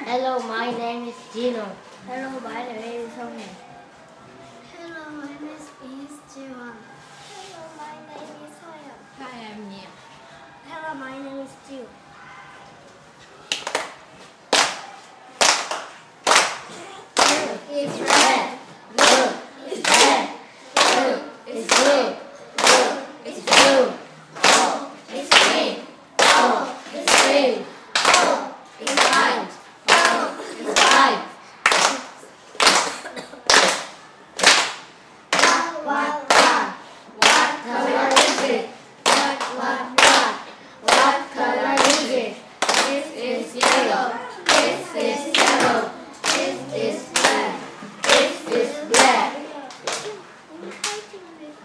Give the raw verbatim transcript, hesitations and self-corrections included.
Hello, my name is Gino. Hello, my name is Song. Hello, my name is Jiwon. Hello, my name is Soyeon. Hi, I'm Nia. Hello, my name is Jill.